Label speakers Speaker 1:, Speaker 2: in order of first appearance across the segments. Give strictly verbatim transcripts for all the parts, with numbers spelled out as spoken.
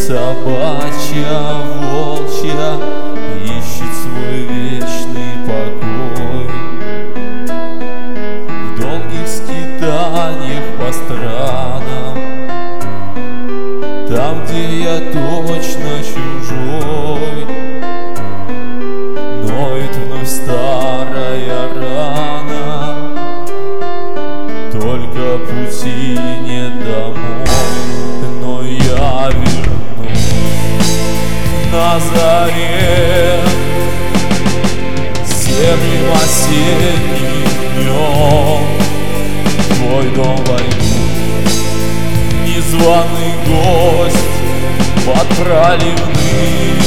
Speaker 1: собачья, волчья ищет свой вечный покой. В долгих скитаниях по странам, там, где я точно чужой, ноет вновь старая рана, только пути нет домой. Но я вернусь на заре серым осенним днем. Твой дом войду, незваный гость под проливным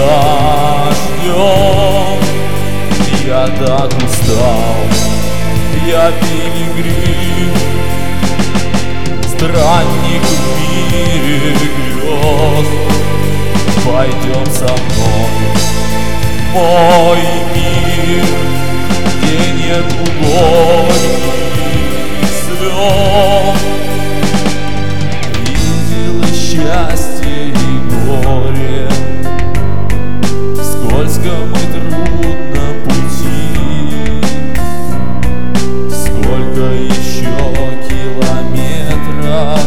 Speaker 1: дождем. Я так устал, я пилигрим, странник в мире грез. Пойдем со мной, мой мир, где нету горьких слез. Видел и счастье, и горе в скользком и трудном пути. Сколько еще километров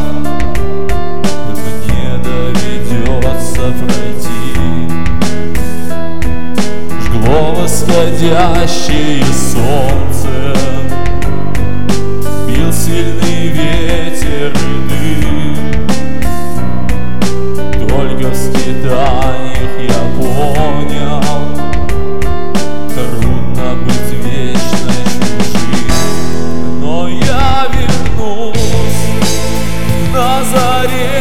Speaker 1: мне доведется пройти. Жгло восходящее солнце, бил сильный ветер и дым. Только в скитаниях я понял, трудно быть вечно чужим. Но я вернусь на заре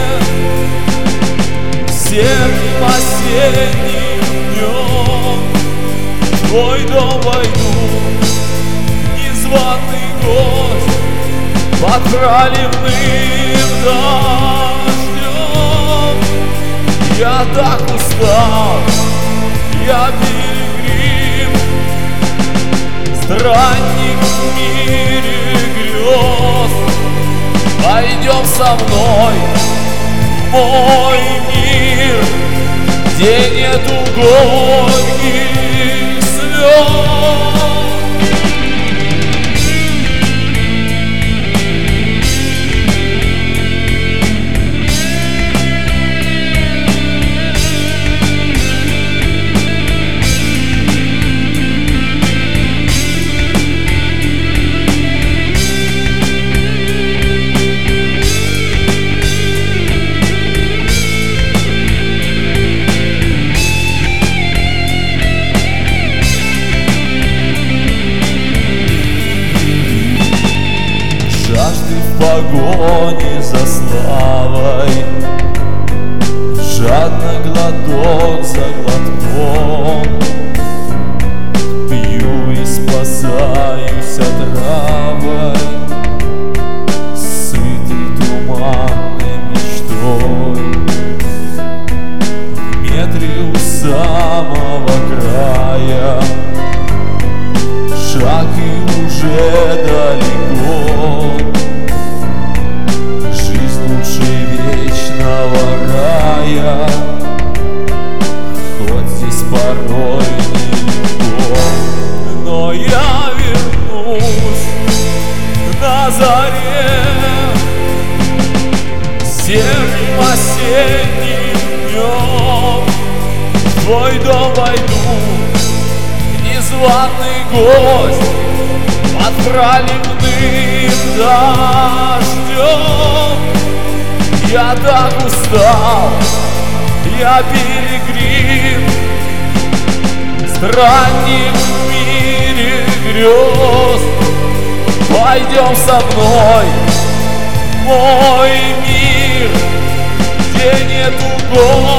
Speaker 1: серым осенним днем. В твой дом войду, незваный гость под проливным дождем. Я так устал, я пилигрим, странник в мире грез. Пойдем со мной, мой мир, где нету горьких слез. Жажды в погоне за славой, жадно глоток за глотком, пью и спасаюсь отравой, сытый туманной мечтой. В метре у самого края, шаг и уже далеко. Жизнь лучше вечного рая, хоть здесь порой нелегко. Но я вернусь на заре серым осенним днем. В твой дом войду, незваный гость под проливным дождем. Я так устал, я пилигрим, странник в мире грез. Пойдем со мной, мой мир, где нету гор.